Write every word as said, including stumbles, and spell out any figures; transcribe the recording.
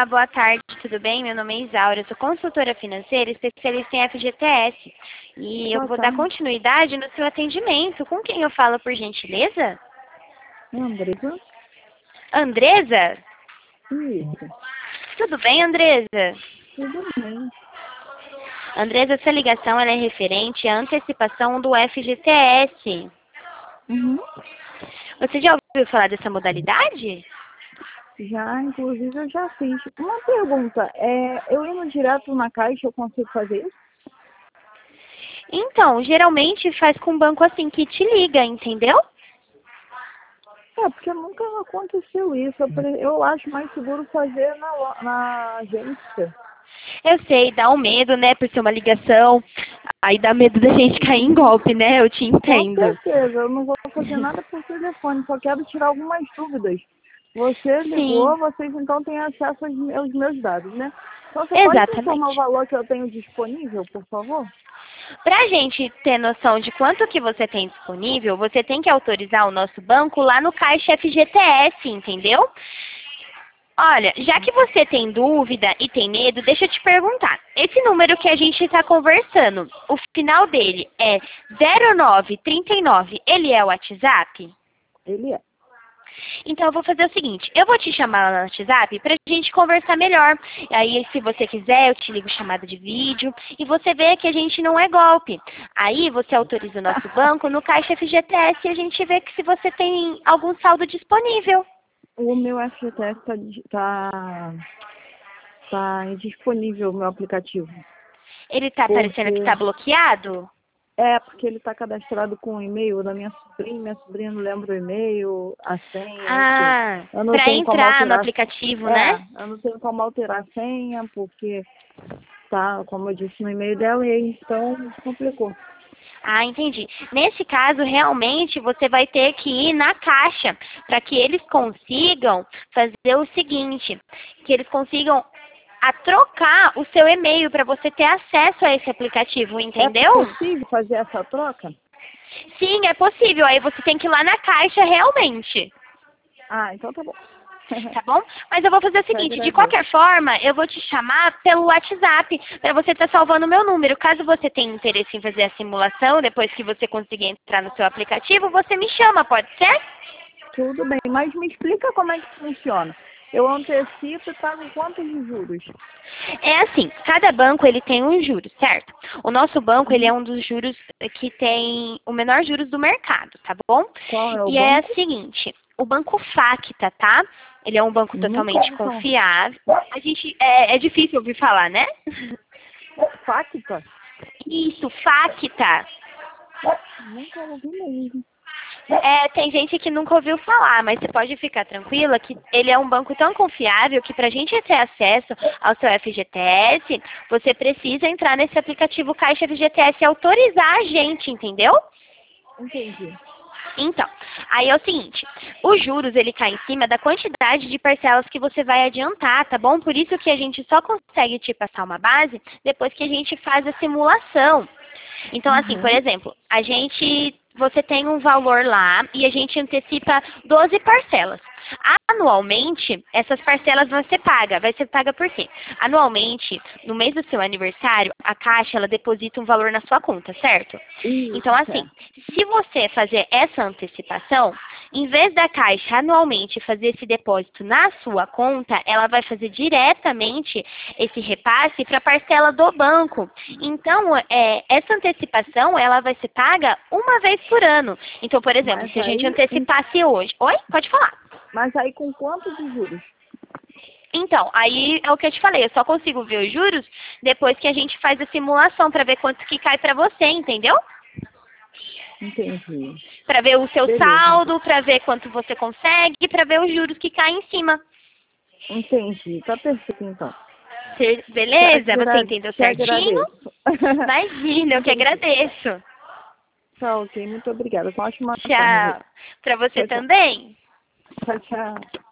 Olá, boa tarde, tudo bem? Meu nome é Isaura, eu sou consultora financeira, especialista em F G T S. E eu Boa vou dar tarde, continuidade no seu atendimento. Com quem eu falo, por gentileza? Andresa. Andresa? Isso, Tudo bem, Andresa? tudo bem. Andresa, essa ligação ela é referente à antecipação do F G T S. Uhum. Você já ouviu falar dessa modalidade? Já, inclusive, eu já fiz. Uma pergunta, é, eu indo direto na caixa, eu consigo fazer isso? Então, geralmente faz com um banco assim que te liga, entendeu? É, porque nunca aconteceu isso. Eu, pre- eu acho mais seguro fazer na, lo- na agência. Eu sei, dá um medo, né, por ser uma ligação. Aí dá medo da gente cair em golpe, né? Eu te Com entendo. certeza, eu não vou fazer nada por telefone, só quero tirar algumas dúvidas. Você Sim, ligou, vocês então têm acesso aos me- aos meus dados, né? Então você pode me informar o exatamente. valor que eu tenho disponível, por favor? Para a gente ter noção de quanto que você tem disponível, você tem que autorizar o nosso banco lá no Caixa F G T S, entendeu? Olha, já que você tem dúvida e tem medo, deixa eu te perguntar. Esse número que a gente está conversando, o final dele é zero nove trinta e nove, ele é o WhatsApp? Ele é. Então eu vou fazer o seguinte, eu vou te chamar lá no WhatsApp pra gente conversar melhor. Aí se você quiser, eu te ligo chamada de vídeo e você vê que a gente não é golpe. Aí você autoriza o nosso banco no Caixa F G T S e a gente vê que se você tem algum saldo disponível. O meu F G T S está tá, tá indisponível, o meu aplicativo. Ele tá parecendo que Porque tá bloqueado? é porque ele está cadastrado com o e-mail da minha sobrinha, minha sobrinha não lembra o e-mail, a senha, enfim. Ah, Eu não pra tenho como entrar no alterar. aplicativo, né? É, eu não tenho como alterar a senha, porque tá, como eu disse no e-mail dela, e então complicou. Ah, entendi. Nesse caso, realmente, você vai ter que ir na caixa para que eles consigam fazer o seguinte, que eles consigam a trocar o seu e-mail para você ter acesso a esse aplicativo, É entendeu? possível fazer essa troca? Sim, é possível. Aí você tem que ir lá na caixa realmente. Ah, então tá bom. Tá bom? Mas eu vou fazer o Te seguinte, de agradeço. qualquer forma, eu vou te chamar pelo WhatsApp para você estar salvando o meu número. Caso você tenha interesse em fazer a simulação, depois que você conseguir entrar no seu aplicativo, você me chama, pode ser? Tudo bem, mas me explica como é que funciona. Eu antecipo e pago quantos de juros? É assim, cada banco ele tem um juros, certo? O nosso banco ele é Uhum. um dos juros que tem o menor juros do mercado, tá bom? Qual é o E é banco? o seguinte, o banco Facta, tá? Ele é um banco Nunca totalmente ouvi falar. confiável. A gente é, é difícil ouvir falar, né? Facta? Isso, Facta. Nunca ouvi mesmo. É, tem gente que nunca ouviu falar, mas você pode ficar tranquila que ele é um banco tão confiável que para a gente ter acesso ao seu F G T S, você precisa entrar nesse aplicativo Caixa F G T S e autorizar a gente, entendeu? Entendi. Então, aí é o seguinte, os juros ele cai em cima da quantidade de parcelas que você vai adiantar, tá bom? Por isso que a gente só consegue te passar uma base depois que a gente faz a simulação. Então, assim, por Uhum. exemplo, a gente, você tem um valor lá e a gente antecipa doze parcelas. Anualmente, essas parcelas vão ser pagas. Vai ser paga por quê? Anualmente, no mês do seu aniversário, a Caixa, ela deposita um valor na sua conta, certo? Então, Isso, assim, certo. se você fazer essa antecipação, em vez da Caixa anualmente fazer esse depósito na sua conta, ela vai fazer diretamente esse repasse para a parcela do banco. Então, é, essa antecipação, ela vai ser paga uma vez por ano. Então, por exemplo, Mas se a gente aí, em- antecipasse hoje... Oi? Pode falar. mas aí com quanto de juros? Então, aí é o que eu te falei, eu só consigo ver os juros depois que a gente faz a simulação para ver quanto que cai para você, entendeu? Entendi. Para ver o seu Beleza, então. saldo, para ver quanto você consegue, para ver os juros que caem em cima. Entendi. Tá perfeito, então. Cê- Te, Beleza? Você agra entendeu te certinho? agradeço. Imagina, eu que Entendi. agradeço. Tá ok, muito obrigada. Uma ótima tarde. Tchau. Para você Tchau, tchau. também. Tchau, tchau.